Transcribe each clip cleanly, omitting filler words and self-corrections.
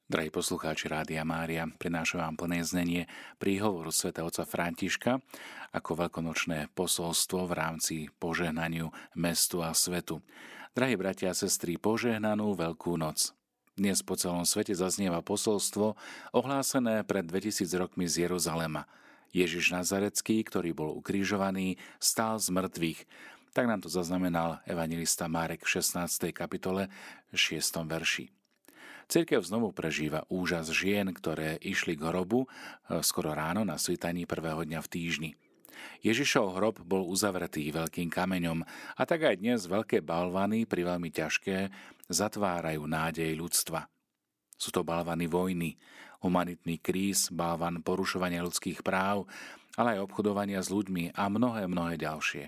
Drahí poslucháči Rádia Mária, prinášam vám plné znenie príhovoru svätého otca Františka ako veľkonočné posolstvo v rámci požehnaniu mestu a svetu. Drahí bratia a sestry, požehnanú Veľkú noc. Dnes po celom svete zaznieva posolstvo ohlásené pred 2000 rokmi z Jeruzalema. Ježiš Nazarecký, ktorý bol ukrižovaný, stál z mŕtvych. Tak nám to zaznamenal evanjelista Marek v 16. kapitole 6. verši. Cirkev znovu prežíva úžas žien, ktoré išli k hrobu skoro ráno na svítaní prvého dňa v týždni. Ježišov hrob bol uzavretý veľkým kameňom a tak aj dnes veľké balvany, priveľmi ťažké, zatvárajú nádej ľudstva. Sú to balvany vojny, humanitný kríz, balvan porušovania ľudských práv, ale aj obchodovania s ľuďmi a mnohé ďalšie.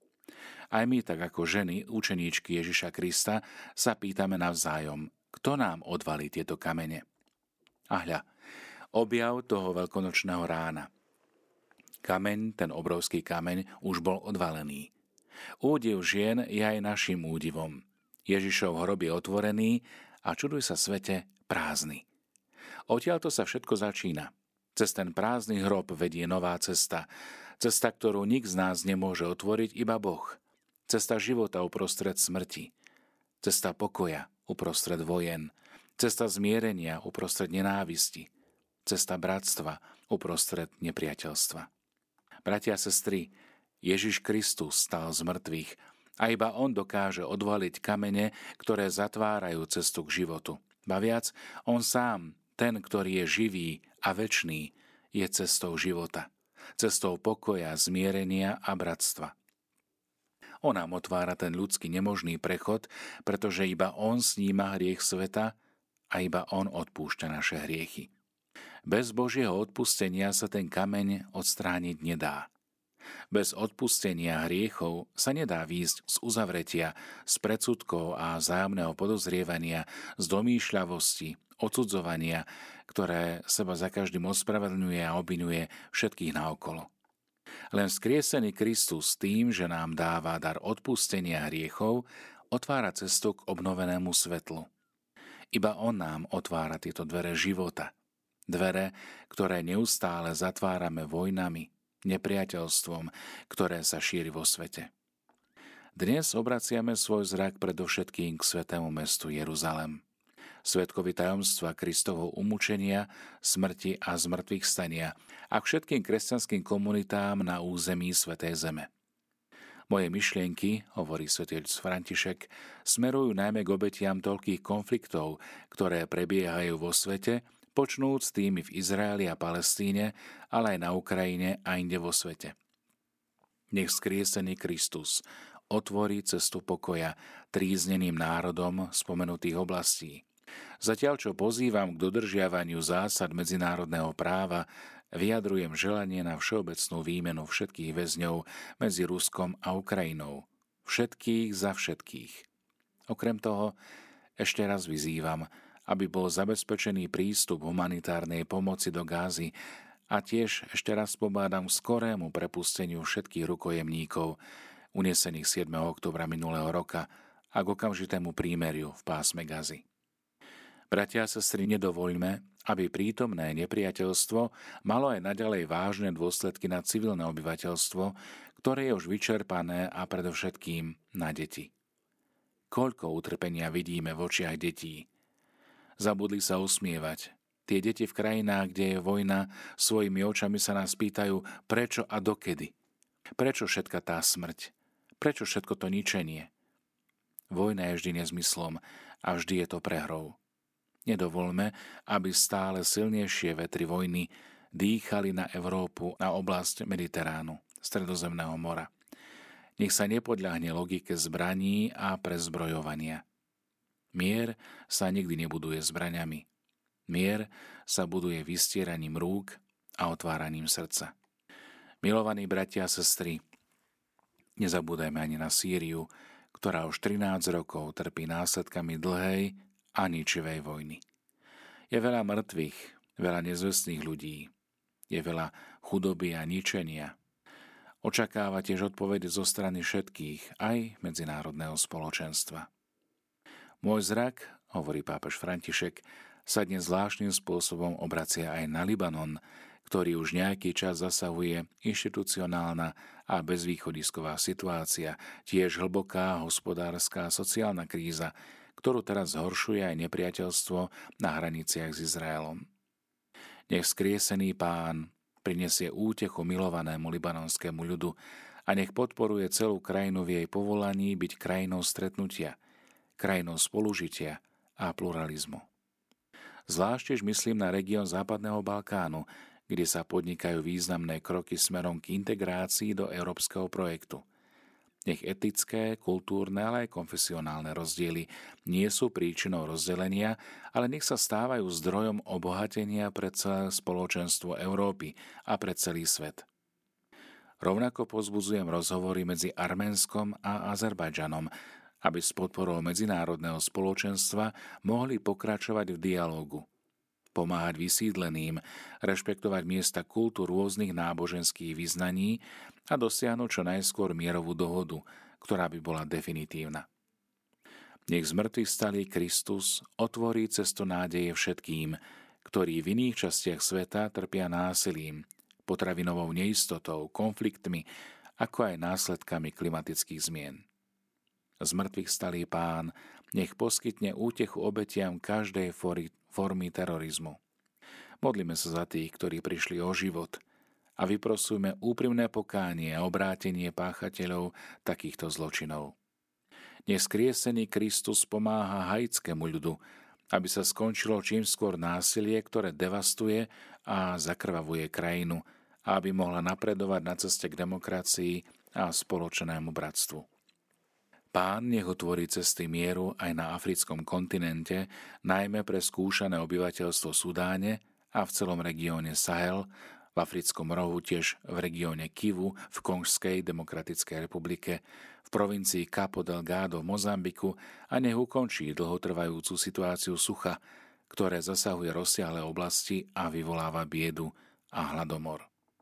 Aj my, tak ako ženy, učeníčky Ježiša Krista, sa pýtame navzájom, kto nám odvalí tieto kamene? A hľa, objav toho veľkonočného rána. Kameň, ten obrovský kameň, už bol odvalený. Údiv žien je aj našim údivom. Ježišov hrob je otvorený a čuduj sa svete, prázdny. Odtiaľto sa všetko začína. Cez ten prázdny hrob vedie nová cesta. Cesta, ktorú nik z nás nemôže otvoriť, iba Boh. Cesta života uprostred smrti. Cesta pokoja uprostred vojen, cesta zmierenia uprostred nenávisti, cesta bratstva uprostred nepriateľstva. Bratia a sestry, Ježiš Kristus stal z mŕtvych a iba on dokáže odvaliť kamene, ktoré zatvárajú cestu k životu. Ba viac, on sám, ten, ktorý je živý a večný, je cestou života, cestou pokoja, zmierenia a bratstva. On nám otvára ten ľudský nemožný prechod, pretože iba on sníma hriech sveta a iba on odpúšťa naše hriechy. Bez Božieho odpustenia sa ten kameň odstrániť nedá. Bez odpustenia hriechov sa nedá výjsť z uzavretia, z predsudkov a vzájomného podozrievania, z domýšľavosti, odsudzovania, ktoré seba za každým ospravedlňuje a obviňuje všetkých naokolo. Len vzkriesený Kristus tým, že nám dáva dar odpustenia hriechov, otvára cestu k obnovenému svetlu. Iba on nám otvára tieto dvere života. Dvere, ktoré neustále zatvárame vojnami, nepriateľstvom, ktoré sa šíri vo svete. Dnes obraciame svoj zrak predovšetkým k svätému mestu Jeruzalem. Svedkovi tajomstva Kristovho umúčenia, smrti a zmrtvých stania a k všetkým kresťanským komunitám na území Svätej Zeme. Moje myšlienky, hovorí svätý otec František, smerujú najmä k obetiam toľkých konfliktov, ktoré prebiehajú vo svete, počnúc tými v Izraeli a Palestíne, ale aj na Ukrajine a inde vo svete. Nech vzkriesený Kristus otvorí cestu pokoja trízneným národom spomenutých oblastí. Zatiaľ, čo pozývam k dodržiavaniu zásad medzinárodného práva, vyjadrujem želanie na všeobecnú výmenu všetkých väzňov medzi Ruskom a Ukrajinou. Všetkých za všetkých. Okrem toho, ešte raz vyzývam, aby bol zabezpečený prístup humanitárnej pomoci do Gázy a tiež ešte raz pobádam k skorému prepusteniu všetkých rukojemníkov, unesených 7. októbra minulého roka a k okamžitému prímeriu v pásme Gazy. Bratia a sestry, nedovoľme, aby prítomné nepriateľstvo malo aj naďalej vážne dôsledky na civilné obyvateľstvo, ktoré je už vyčerpané a predovšetkým na deti. Koľko utrpenia vidíme v očiach detí. Zabudli sa usmievať. Tie deti v krajinách, kde je vojna, svojimi očami sa nás pýtajú, prečo a dokedy. Prečo všetka tá smrť? Prečo všetko to ničenie? Vojna je vždy nezmyslom a vždy je to prehrou. Nedovoľme, aby stále silnejšie vetry vojny dýchali na Európu, na oblasť Mediteránu, Stredozemného mora. Nech sa nepodľahne logike zbraní a prezbrojovania. Mier sa nikdy nebuduje zbraňami. Mier sa buduje vystieraním rúk a otváraním srdca. Milovaní bratia a sestry, nezabúdajme ani na Sýriu, ktorá už 13 rokov trpí následkami dlhej a ničivej vojny. Je veľa mŕtvych, veľa nezvestných ľudí, je veľa chudoby a ničenia. Očakáva tiež odpovede zo strany všetkých, aj medzinárodného spoločenstva. Môj zrak, hovorí pápež František, sa dnes zvláštnym spôsobom obracia aj na Libanon, ktorý už nejaký čas zasahuje inštitucionálna a bezvýchodisková situácia, tiež hlboká hospodárska a sociálna kríza, ktorú teraz zhoršuje aj nepriateľstvo na hraniciach s Izraelom. Nech skriesený Pán prinesie útechu milovanému libanonskému ľudu a nech podporuje celú krajinu v jej povolaní byť krajinou stretnutia, krajinou spolužitia a pluralizmu. Zvlášť myslím na región Západného Balkánu, kde sa podnikajú významné kroky smerom k integrácii do európskeho projektu. Nech etické, kultúrne, ale aj konfesionálne rozdiely nie sú príčinou rozdelenia, ale nech sa stávajú zdrojom obohatenia pre celé spoločenstvo Európy a pre celý svet. Rovnako povzbudzujem rozhovory medzi Arménskom a Azerbajdžanom, aby s podporou medzinárodného spoločenstva mohli pokračovať v dialógu, pomáhať vysídleným, rešpektovať miesta kultúr rôznych náboženských vyznaní a dosiahnuť čo najskôr mierovú dohodu, ktorá by bola definitívna. Nech z mŕtvych vstalý Kristus otvorí cestu nádeje všetkým, ktorí v iných častiach sveta trpia násilím, potravinovou neistotou, konfliktmi, ako aj následkami klimatických zmien. Z mŕtvych vstalý Pán nech poskytne útechu obetiam každej formy terorizmu. Modlíme sa za tých, ktorí prišli o život a vyprosujme úprimné pokánie a obrátenie páchateľov takýchto zločinov. Nech skriesený Kristus pomáha haitskému ľudu, aby sa skončilo čím skôr násilie, ktoré devastuje a zakrvavuje krajinu, a aby mohla napredovať na ceste k demokracii a spoločnému bratstvu. Pán nech otvorí cesty mieru aj na africkom kontinente, najmä pre skúšané obyvateľstvo Sudáne a v celom regióne Sahel, v africkom rohu tiež v regióne Kivu, v Konžskej demokratickej republike, v provincii Cabo Delgado v Mozambiku a nech ukončí dlhotrvajúcu situáciu sucha, ktoré zasahuje rozsiahle oblasti a vyvoláva biedu a hladomor.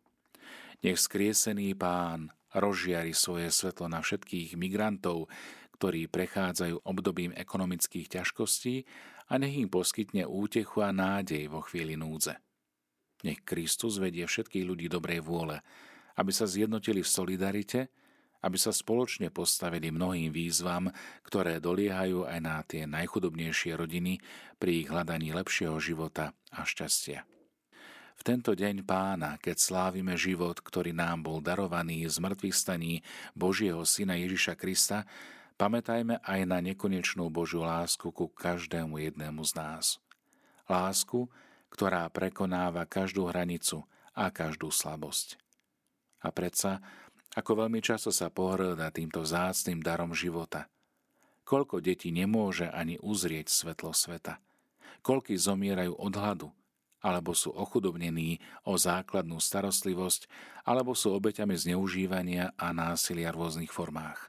Nech skriesený Pán rozžiari svoje svetlo na všetkých migrantov, ktorí prechádzajú obdobím ekonomických ťažkostí a nech im poskytne útechu a nádej vo chvíli núdze. Nech Kristus vedie všetkých ľudí dobrej vôle, aby sa zjednotili v solidarite, aby sa spoločne postavili mnohým výzvam, ktoré doliehajú aj na tie najchudobnejšie rodiny pri ich hľadaní lepšieho života a šťastia. V tento deň Pána, keď slávime život, ktorý nám bol darovaný z mŕtvych staní Božieho Syna Ježiša Krista, pamätajme aj na nekonečnú Božiu lásku ku každému jednému z nás. Lásku, ktorá prekonáva každú hranicu a každú slabosť. A predsa, ako veľmi často sa pohŕda týmto vzácnym darom života. Koľko detí nemôže ani uzrieť svetlo sveta. Koľkí zomierajú od hladu, alebo sú ochudobnení o základnú starostlivosť, alebo sú obeťami zneužívania a násilia v rôznych formách.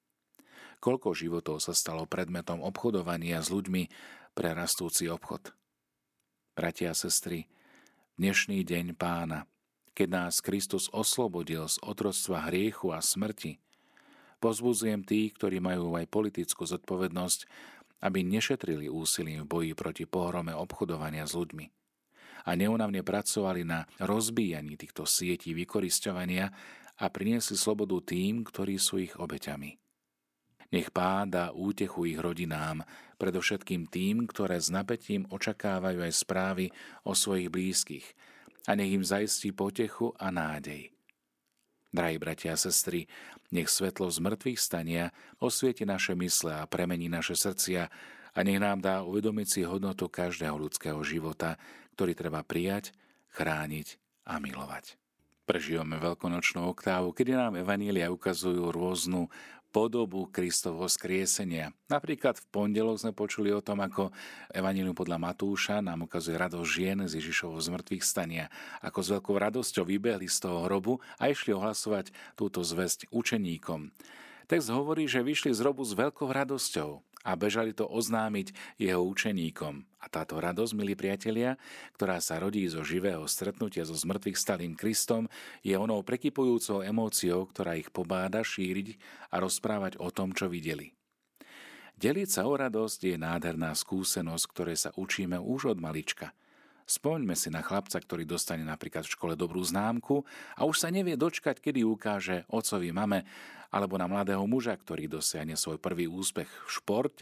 Koľko životov sa stalo predmetom obchodovania s ľuďmi pre rastúci obchod. Bratia a sestry, dnešný deň Pána, keď nás Kristus oslobodil z otroctva hriechu a smrti, povzbudzujem tých, ktorí majú aj politickú zodpovednosť, aby nešetrili úsilím v boji proti pohrome obchodovania s ľuďmi a neúnavne pracovali na rozbíjaní týchto sietí vykorisťovania a priniesli slobodu tým, ktorí sú ich obeťami. Nech Pán dá útechu ich rodinám, predovšetkým tým, ktoré s napätím očakávajú aj správy o svojich blízkych, a nech im zaistí potechu a nádej. Drahí bratia a sestry, nech svetlo z mŕtvych stania osvieti naše mysle a premení naše srdcia a nech nám dá uvedomiť si hodnotu každého ľudského života, ktorý treba prijať, chrániť a milovať. Prežívame veľkonočnú oktávu, kedy nám evanjelia ukazujú rôznu podobu Kristovho vzkriesenia. Napríklad v pondelok sme počuli o tom, ako evanjelium podľa Matúša nám ukazuje radosť žien z Ježišovho zmrtvých stania, ako s veľkou radosťou vybehli z toho hrobu a išli ohlasovať túto zvesť učeníkom. Text hovorí, že vyšli z hrobu s veľkou radosťou a bežali to oznámiť jeho učeníkom. A táto radosť, milí priatelia, ktorá sa rodí zo živého stretnutia so zmrtvých stalým Kristom, je onou prekypujúcou emóciou, ktorá ich pobáda šíriť a rozprávať o tom, čo videli. Deliť sa o radosť je nádherná skúsenosť, ktorej sa učíme už od malička. Spoňme si na chlapca, ktorý dostane napríklad v škole dobrú známku a už sa nevie dočkať, kedy ukáže otcovi, mame, alebo na mladého muža, ktorý dosiahne svoj prvý úspech v športe,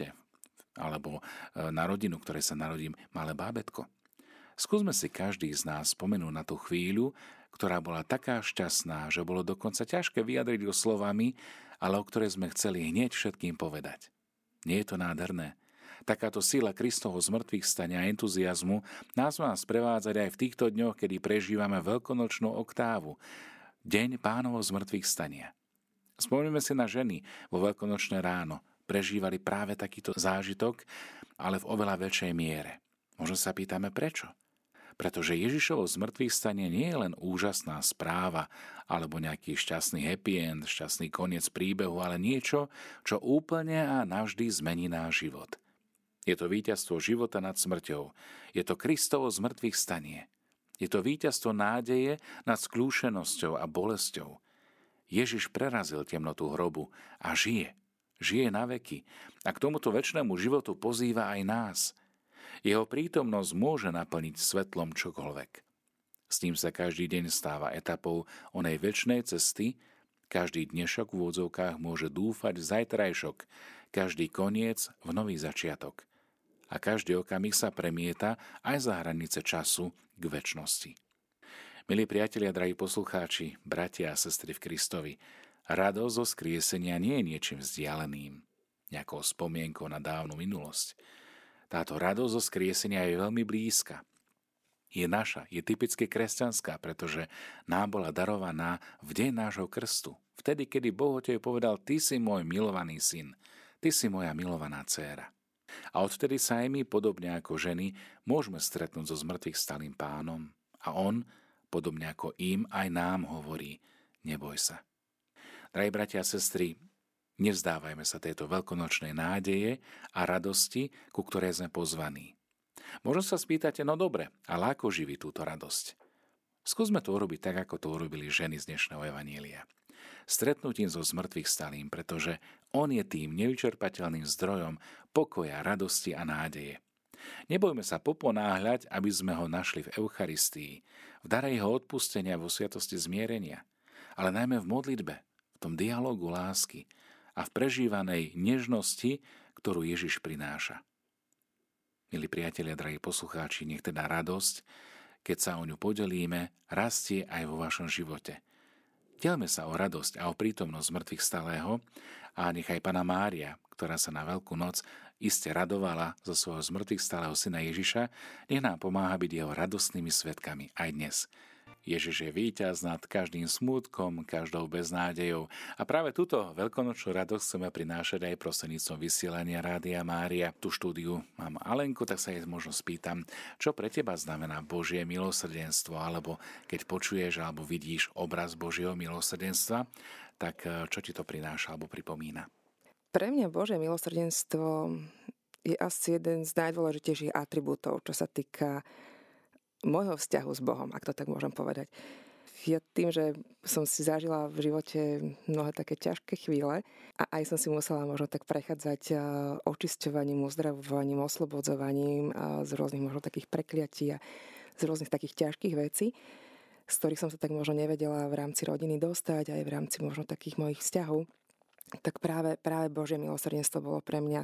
alebo na rodinu, ktorej sa narodí malé bábätko. Skúsme si každý z nás spomenúť na tú chvíľu, ktorá bola taká šťastná, že bolo dokonca ťažké vyjadriť ho slovami, ale o ktorej sme chceli hneď všetkým povedať. Nie je to nádherné? Takáto sila Kristovho zmrtvých stania a entuziazmu nás má sprevádzať aj v týchto dňoch, kedy prežívame veľkonočnú oktávu, deň Pánovo zmrtvých stania. Spomnime si na ženy vo veľkonočné ráno, prežívali práve takýto zážitok, ale v oveľa väčšej miere. Možno sa pýtame prečo? Pretože Ježišovo zmrtvých stanie nie je len úžasná správa alebo nejaký šťastný happy end, šťastný koniec príbehu, ale niečo, čo úplne a navždy zmení náš život. Je to víťazstvo života nad smrťou. Je to Kristovo zmrtvých stanie. Je to víťazstvo nádeje nad skľúšenosťou a bolesťou. Ježiš prerazil temnotu hrobu a žije. Žije na veky. A k tomuto večnému životu pozýva aj nás. Jeho prítomnosť môže naplniť svetlom čokoľvek. S ním sa každý deň stáva etapou onej večnej cesty, každý dnešok v úvodzovkách môže dúfať v zajtrajšok, každý koniec v nový začiatok. A každý okamih sa premieta aj za hranice času k večnosti. Milí priatelia, drahí poslucháči, bratia a sestry v Kristovi, radosť zo skriesenia nie je niečím vzdialeným, nejakou spomienkou na dávnu minulosť. Táto radosť zo skriesenia je veľmi blízka. Je naša, je typicky kresťanská, pretože nám bola darovaná v deň nášho krstu. Vtedy, kedy Boh o tebe povedal, ty si môj milovaný syn, ty si moja milovaná dcéra. A odvtedy sa aj my, podobne ako ženy, môžeme stretnúť so zmrtvých stalým Pánom. A on, podobne ako im, aj nám hovorí, neboj sa. Drahí bratia a sestry, nevzdávajme sa tejto veľkonočnej nádeje a radosti, ku ktorej sme pozvaní. Možno sa spýtate, no dobre, ale ako živiť túto radosť? Skúsme to urobiť tak, ako to urobili ženy z dnešného evanília. Stretnutím so zmrtvých stalým, pretože on je tým nevyčerpateľným zdrojom pokoja, radosti a nádeje. Nebojme sa poponáhľať, aby sme ho našli v Eucharistii, v dare jeho odpustenia vo sviatosti zmierenia, ale najmä v modlitbe, v tom dialógu lásky a v prežívanej nežnosti, ktorú Ježiš prináša. Milí priatelia, drahí poslucháči, nech teda radosť, keď sa o ňu podelíme, rastie aj vo vašom živote. Dielme sa o radosť a o prítomnosť mŕtvych stalého a nechaj Panna Mária, ktorá sa na Veľkú noc iste radovala zo svojho zmrtvých stalého syna Ježiša, nech nám pomáha byť jeho radostnými svedkami aj dnes. Ježiš je víťaz nad každým smútkom, každou beznádejou a práve túto veľkonočnú radosť chceme prinášať aj prostredníctvom vysielania Rádia Mária. Tu štúdiu mám Alenku, tak sa jej možno spýtam, čo pre teba znamená Božie milosrdenstvo, alebo keď počuješ alebo vidíš obraz Božieho milosrdenstva, tak čo ti to prináša alebo pripomína? Pre mňa Božie milosrdenstvo je asi jeden z najdôležitejších atribútov, čo sa týka môjho vzťahu s Bohom, ak to tak môžem povedať. Ja tým, že som si zažila v živote mnohé také ťažké chvíle a aj som si musela možno tak prechádzať očisťovaním, uzdravovaním, oslobodzovaním z rôznych možno takých prekliatí a z rôznych takých ťažkých vecí, z ktorých som sa tak možno nevedela v rámci rodiny dostať, aj v rámci možno takých mojich vzťahov, tak práve Božie milosrdenstvo bolo pre mňa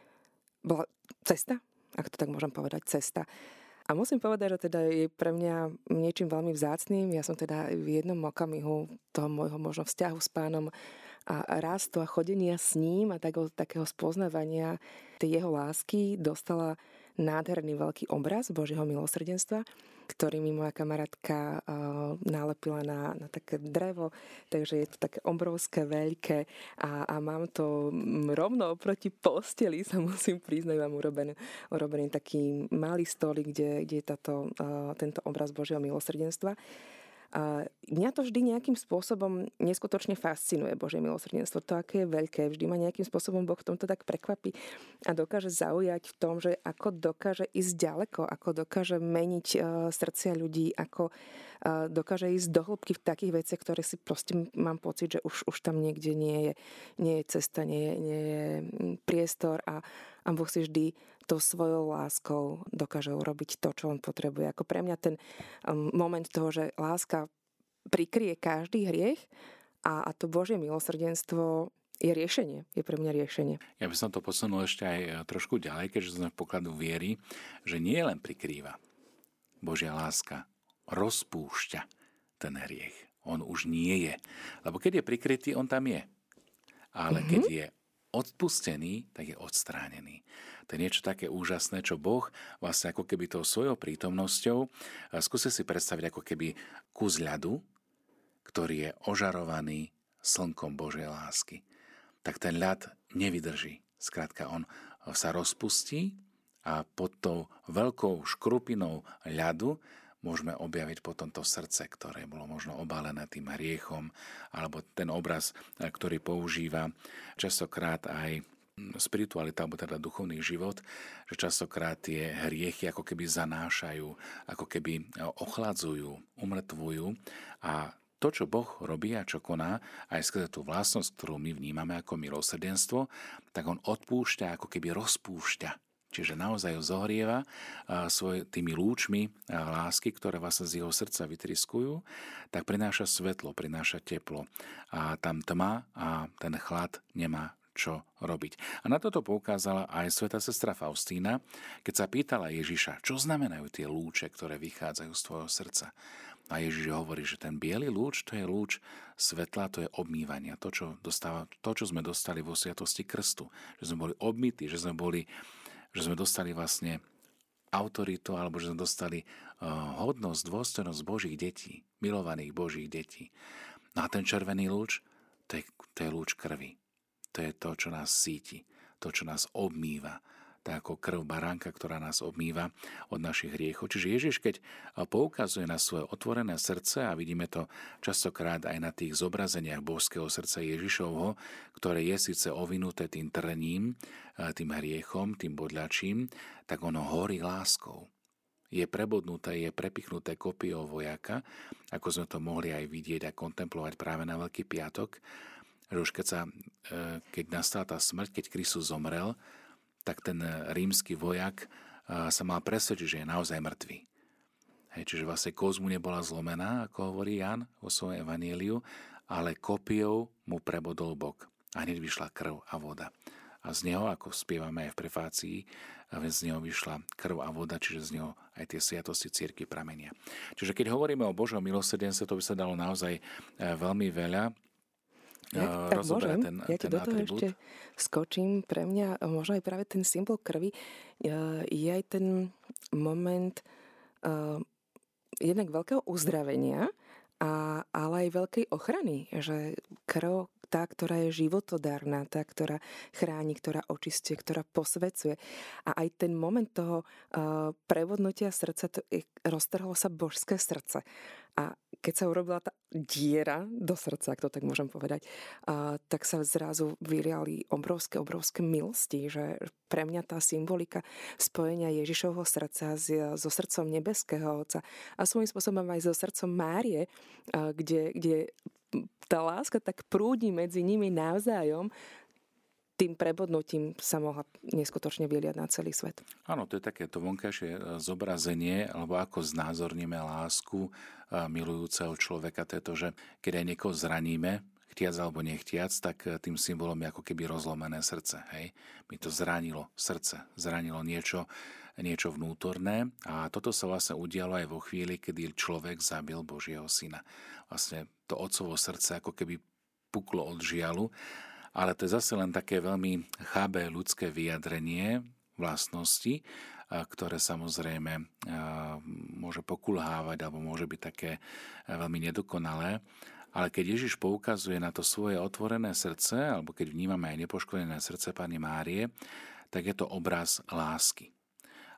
bola cesta, ak to tak môžem povedať, cesta. A musím povedať, že teda je pre mňa niečím veľmi vzácnym. Ja som teda v jednom okamihu toho môjho možno vzťahu s Pánom a rastu a chodenia s ním a takého spoznávania tej jeho lásky dostala nádherný veľký obraz Božieho milosrdenstva, ktorý mi moja kamarátka nalepila na také drevo, takže je to také obrovské, veľké a mám to rovno oproti posteli, sa musím priznať, mám urobený taký malý stolík, kde je tento obraz Božieho milosrdenstva. A mňa to vždy nejakým spôsobom neskutočne fascinuje, Božie milosrdenstvo. To, aké je veľké, vždy ma nejakým spôsobom Boh v tomto tak prekvapí a dokáže zaujať v tom, že ako dokáže ísť ďaleko, ako dokáže meniť srdcia ľudí, ako dokáže ísť do hĺbky v takých veciach, ktoré si proste mám pocit, že už tam niekde nie je cesta, nie je priestor a Boh si vždy tou svojou láskou dokáže urobiť to, čo on potrebuje. Ako pre mňa ten moment toho, že láska prikrie každý hriech a to Božie milosrdenstvo je riešenie, je pre mňa riešenie. Ja by som to posunul ešte aj trošku ďalej, keďže sme v pokladu viery, že nie len prikrýva. Božia láska rozpúšťa ten hriech. On už nie je. Lebo keď je prikrytý, on tam je. Ale keď je odpustený, tak je odstránený. To je niečo také úžasné, čo Boh vlastne ako keby tou svojou prítomnosťou, skúste si predstaviť ako keby kus ľadu, ktorý je ožarovaný slnkom Božej lásky. Tak ten ľad nevydrží. Skrátka, on sa rozpustí a pod tou veľkou škrupinou ľadu môžeme objaviť potom to srdce, ktoré bolo možno obalené tým hriechom, alebo ten obraz, ktorý používa častokrát aj spiritualita, alebo teda duchovný život, že častokrát tie hriechy ako keby zanášajú, ako keby ochladzujú, umrtvujú a to, čo Boh robí a čo koná, aj skrze tú vlastnosť, ktorú my vnímame ako milosrdenstvo, tak on odpúšťa, ako keby rozpúšťa. Čiže naozaj ho zohrieva tými lúčmi lásky, ktoré vlastne z jeho srdca vytriskujú, tak prináša svetlo, prináša teplo. A tam tma a ten chlad nemá čo robiť. A na toto poukázala aj svätá sestra Faustína, keď sa pýtala Ježiša, čo znamenajú tie lúče, ktoré vychádzajú z tvojho srdca. A Ježiš hovorí, že ten biely lúč, to je lúč svetla, to je obmývanie. To, čo sme dostali vo sviatosti krstu. Že sme boli obmytí, že sme dostali vlastne autoritu, alebo že sme dostali hodnosť, dôstojnosť Božích detí, milovaných Božích detí. No a ten červený lúč, to je lúč krvi. To je to, čo nás síti, to, čo nás obmýva. Tak ako krv baránka, ktorá nás obmýva od našich hriechov. Čiže Ježiš, keď poukazuje na svoje otvorené srdce, a vidíme to častokrát aj na tých zobrazeniach božského srdca Ježišovho, ktoré je síce ovinuté tým trním, tým hriechom, tým bodľačím, tak ono horí láskou. Je prebodnuté, je prepichnuté kopiou vojaka, ako sme to mohli aj vidieť a kontemplovať práve na Veľký piatok, že už keď nastala tá smrť, keď Kristus zomrel, tak ten rímsky vojak sa mal presvedčiť, že je naozaj mŕtvý. Čiže vlastne koz mu nebola zlomená, ako hovorí Ján vo svojom evanjeliu, ale kopiou mu prebodol bok. A hneď vyšla krv a voda. A z neho, ako spievame aj v prefácii, z neho vyšla krv a voda, čiže z neho aj tie sviatosti cirkvi pramenia. Čiže keď hovoríme o Božom milosrdenstve, to by sa dalo naozaj veľmi veľa. Ja ti do toho ešte skočím. Pre mňa možno aj práve ten symbol krvi je aj ten moment jednak veľkého uzdravenia, ale aj veľkej ochrany, že krv, tá, ktorá je životodárna, tá, ktorá chráni, ktorá očistie, ktorá posvecuje. A aj ten moment toho prevodnutia srdca, roztrhlo sa božské srdce. A keď sa urobila tá diera do srdca, ak to tak môžem povedať, tak sa zrazu vyliali obrovské milosti, že pre mňa tá symbolika spojenia Ježišovho srdca so srdcom nebeského Otca a svojím spôsobom aj so srdcom Márie, kde tá láska tak prúdi medzi nimi navzájom, tým prebodnutím sa mohla neskutočne vyliať na celý svet. Áno, to je takéto vonkajšie zobrazenie, alebo ako znázorníme lásku milujúceho človeka. To je to, že keď aj niekoho zraníme, chtiac alebo nechtiac, tak tým symbolom je ako keby rozlomené srdce. Hej? Mi to zranilo srdce, zranilo niečo vnútorné a toto sa vlastne udialo aj vo chvíli, kedy človek zabil Božieho syna. Vlastne to otcovo srdce ako keby puklo od žialu. Ale to je zase len také veľmi chábe ľudské vyjadrenie vlastnosti, ktoré samozrejme môže pokulhávať alebo môže byť také veľmi nedokonalé. Ale keď Ježiš poukazuje na to svoje otvorené srdce, alebo keď vnímame aj nepoškodené srdce Panny Márie, tak je to obraz lásky.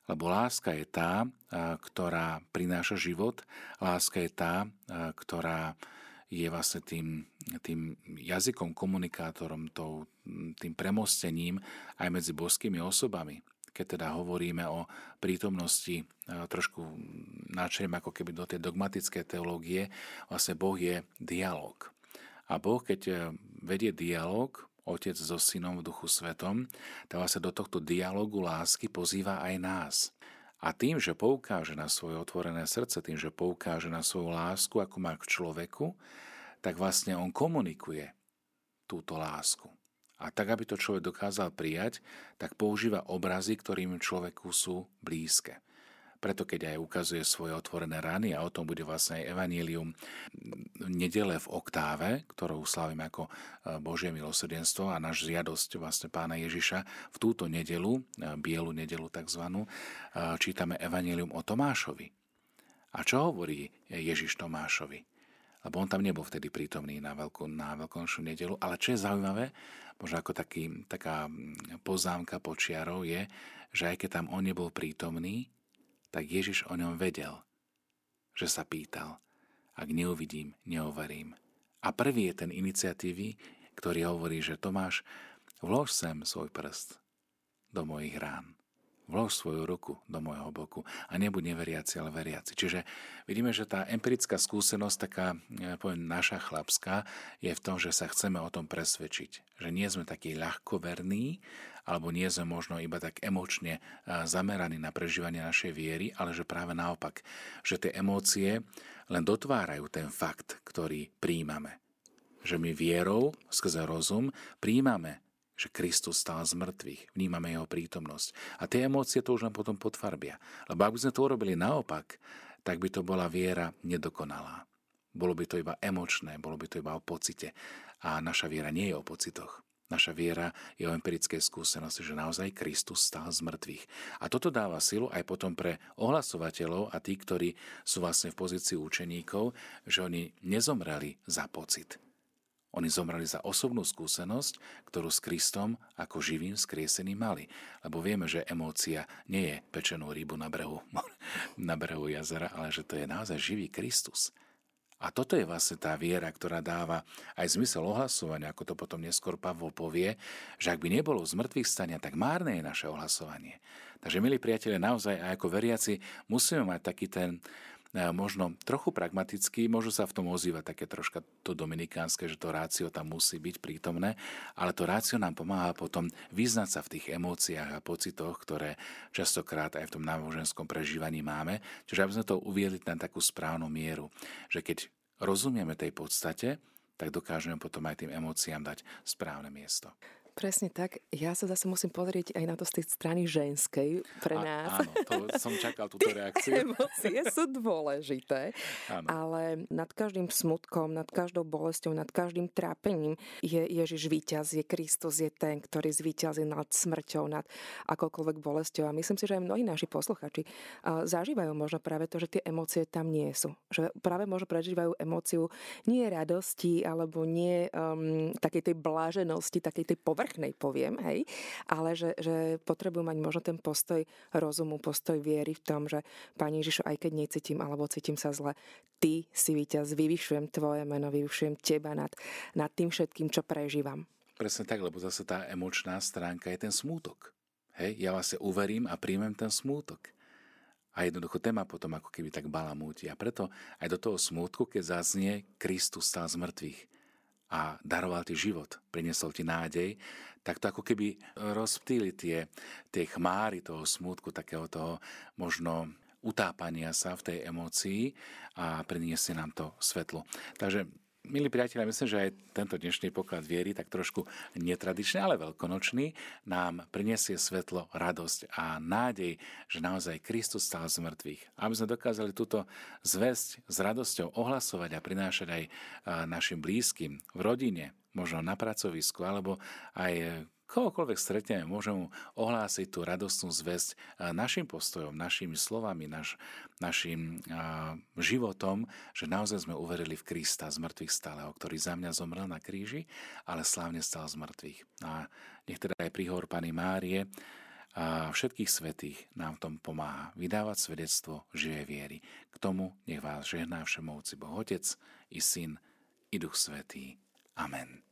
Lebo láska je tá, ktorá prináša život. Láska je tá, ktorá je vlastne tým jazykom, komunikátorom, tým premostením aj medzi božskými osobami. Keď teda hovoríme o prítomnosti, trošku načriem ako keby do tej dogmatickej teológie, vlastne Boh je dialog. A Boh, keď vedie dialog, Otec so Synom v Duchu Svetom, tak vlastne do tohto dialogu lásky pozýva aj nás. A tým, že poukáže na svoje otvorené srdce, tým, že poukáže na svoju lásku, ako má k človeku, tak vlastne on komunikuje túto lásku. A tak, aby to človek dokázal prijať, tak používa obrazy, ktorým človeku sú blízke. Preto keď aj ukazuje svoje otvorené rany, a o tom bude vlastne aj evanjelium nedele v oktáve, ktorou slávime ako Božie milosrdenstvo a náš žiadosť vlastne Pána Ježiša v túto nedelu, bielu nedelu takzvanú, čítame evanjelium o Tomášovi. A čo hovorí Ježiš Tomášovi? Lebo on tam nebol vtedy prítomný na veľkonočnú nedelu, ale čo je zaujímavé, možno ako taká poznámka počiarov je, že aj keď tam on nebol prítomný, tak Ježiš o ňom vedel, že sa pýtal, ak neuvidím, neuverím. A prvý je ten iniciatívy, ktorý hovorí, že Tomáš, vlož sem svoj prst do mojich rán, vlož svoju ruku do môjho boku a nebuď neveriaci, ale veriaci. Čiže vidíme, že tá empirická skúsenosť, taká, poviem, naša chlapská, je v tom, že sa chceme o tom presvedčiť. Že nie sme takí ľahkoverní, alebo nie sme možno iba tak emočne zameraní na prežívanie našej viery, ale že práve naopak, že tie emócie len dotvárajú ten fakt, ktorý príjmame. Že my vierou, skrze rozum, príjmame, že Kristus stál z mŕtvych, vnímame jeho prítomnosť. A tie emócie to už len potom potfarbia. Lebo ak by sme to urobili naopak, tak by to bola viera nedokonalá. Bolo by to iba emočné, bolo by to iba o pocite. A naša viera nie je o pocitoch. Naša viera je o empirickej skúsenosti, že naozaj Kristus stál z mŕtvych. A toto dáva silu aj potom pre ohlasovateľov a tí, ktorí sú vlastne v pozícii učeníkov, že oni nezomreli za pocit. Oni zomreli za osobnú skúsenosť, ktorú s Kristom ako živým skrieseným mali. Lebo vieme, že emócia nie je pečenú rybu na brehu jazera, ale že to je naozaj živý Kristus. A toto je vlastne tá viera, ktorá dáva aj zmysel ohlasovania, ako to potom neskôr Pavol povie, že ak by nebolo zmrtvých stania, tak márne je naše ohlasovanie. Takže, milí priatelia, naozaj aj ako veriaci musíme mať taký ten možno trochu pragmatický, môžu sa v tom ozývať také troška to dominikánske, že to rácio tam musí byť prítomné, ale to rácio nám pomáha potom vyznať sa v tých emóciách a pocitoch, ktoré častokrát aj v tom náboženskom prežívaní máme, čiže aby sme to uviedli na takú správnu mieru, že keď rozumieme tej podstate, tak dokážeme potom aj tým emóciám dať správne miesto. Presne tak. Ja sa zase musím pozrieť aj na to z tej strany ženskej pre nás. Áno, to som čakal túto reakciu. Emócie sú dôležité, áno. Ale nad každým smutkom, nad každou bolesťou, nad každým trápením je Ježiš víťaz, je Kristus, je ten, ktorý zvíťazí nad smrťou, nad akokoľvek bolesťou. A myslím si, že aj mnohí naši posluchači zažívajú možno práve to, že tie emócie tam nie sú. Že práve možno prežívajú emóciu nie radosti, alebo nie takej tej bláženosti, takej tej povrchnej, poviem, hej, ale že potrebujú mať možno ten postoj rozumu, postoj viery v tom, že Pane Ježišu, aj keď necítim alebo cítim sa zle, Ty si víťaz, vyvyšujem Tvoje meno, vyvyšujem Teba nad tým všetkým, čo prežívam. Presne tak, lebo zase tá emočná stránka je ten smútok. Hej, ja vlastne uverím a príjmem ten smútok. A jednoducho téma potom ako keby tak balamúti. A preto aj do toho smútku, keď zaznie Kristus stál z mŕtvych a daroval ti život, priniesol ti nádej, tak to ako keby rozptýli tie chmáry toho smútku, takého toho možno utápania sa v tej emócii a priniesie nám to svetlo. Takže, milí priatelia, myslím, že aj tento dnešný poklad viery, tak trošku netradičný, ale veľkonočný, nám prinesie svetlo, radosť a nádej, že naozaj Kristus stál z mŕtvych. Aby sme dokázali túto zvesť s radosťou ohlasovať a prinášať aj našim blízkym v rodine, možno na pracovisku, alebo aj kohokoľvek stretneme, môžeme ohlásiť tú radostnú zvesť našim postojom, našimi slovami, našim životom, že naozaj sme uverili v Krista z mŕtvych stáleho, ktorý za mňa zomrel na kríži, ale slávne stal z mŕtvych. A nech teda aj príhovor Panny Márie a všetkých svätých nám v tom pomáha vydávať svedectvo živej viery. K tomu nech vás žehná všemovci Boh Otec i Syn i Duch Svätý. Amen.